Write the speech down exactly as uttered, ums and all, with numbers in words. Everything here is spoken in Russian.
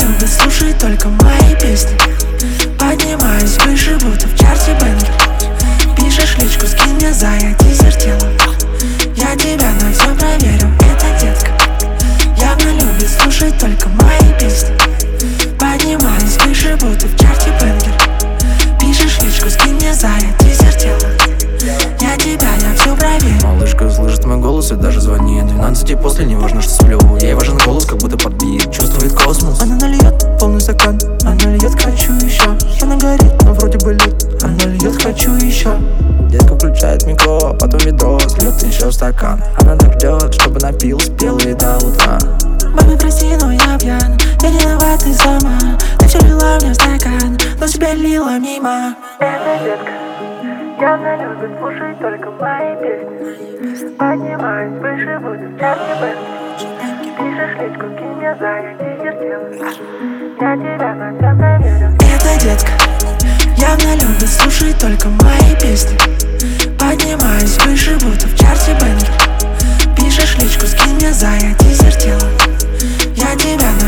любит слушать только мои песни. Поднимаюсь выше, будто в чарте бенгер. Пишешь личку, скинь мне зая, тизер тела. Я тебя на все проверю, это детка. Явно любит слушать только мои песни. Поднимаюсь выше, будто в чарте бенгер. Пишешь личку, скинь мне зая, тизер тела. Я тебя на все проверю. Малышка слышит мой голос и даже звонит. Двенадцати после, не важно, что сплю. Ей важен голос, как будто подбит. Чувствует космос. Она нальет полный стакан. Она льет, хочу еще. Она горит, но вроде бы лет. Она льет, хочу еще. Детка включает микро, потом ведро, сльет еще в стакан. Она так ждет, чтобы напился белый до утра. Маме, прости, но я пьян. Я не виноват, ты сама. Ты все лила мне в стакан, но себя лила мимо. Эта детка явно любит слушать только мои песни. Поднимаюсь выше, будет в чарте бенгер. Пишешь личку, кинь мне зая, тизер тела. Я тебя на все проверю. Эта детка явно любит слушать только мои песни. Поднимаюсь выше, будто в чарте бенгер. Пишешь личку, скинь мне зая, тизер тела. Я тебя на